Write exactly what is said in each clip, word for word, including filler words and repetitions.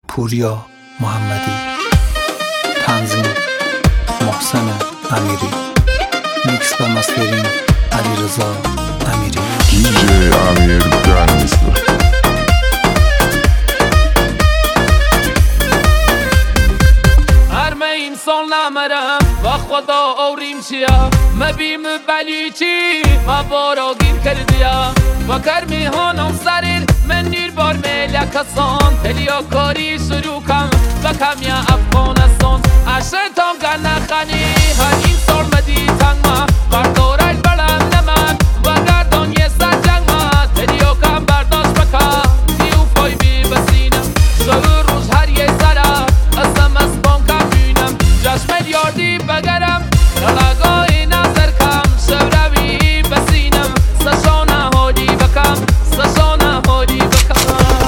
پوریا محمدی، تنظیم محسن امیری، میکس و مسترینگ علیرضا امیری. دیجی امیر گنگستر. انسان نمرم و خدا اوریم چیا مبیم بلی چی و بارا گیر کردیا و کرمی هانم سریر من نیر بار میلیا کسان تلیا کاری شروع کم و کمیا افغانستان عشقتان گنه خانی هر انسان مدی تنگ ما بردارش بلم نمن و گردان یه سر جنگ ما تلیا کم برداشت بکن دیو پای بی بسینم شور روز هر یه سرا اسم اسبان کم جشم یاردی بگرم لغای نظر کم شبروی بسینم سشانه هادی بکم سشانه هادی بکم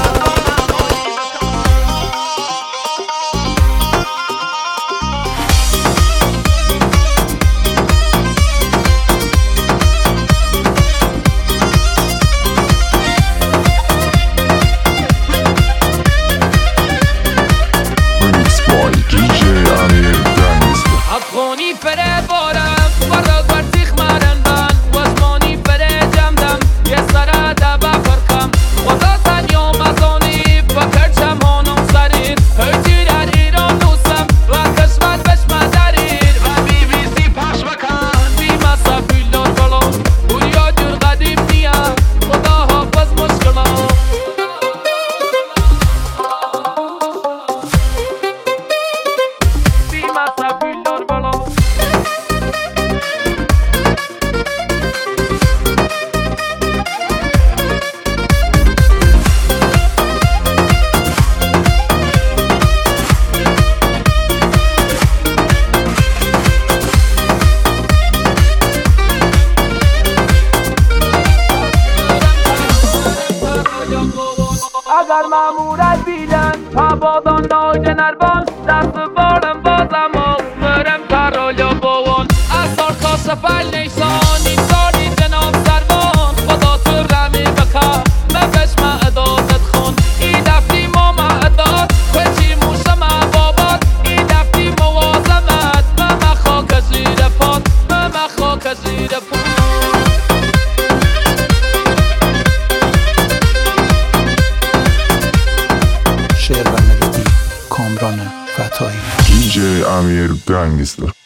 افغانی پره بارم ورد ورزیخ مرن بن وزمانی پره جمدم یه سره دبه فرکم خدا تنیا مزانی بکرچم هانم سریر هرچی در ایران دوستم و کشور بشم دریر و بی بی سی پخش بکن بی مصفیل دار بلان بوریا جور قدیم نیم خدا حافظ مشکلان بی مصفیل دار بلان اگر مامورت بیدن تا بادان لاجه نربان دست بارم بازم آفرم ترالا بوان از سال کاسفل نیسان این سالی جناب سربان خدا تو رمی بکا مفش معدادت خون ای دفتی ما معداد کچی موشم بابات ای دفتی موازمت مم خاک زیر پاد مم خاک زیر پاد شعر و ملودی کامران فتایی. دیجی امیر گنگستر.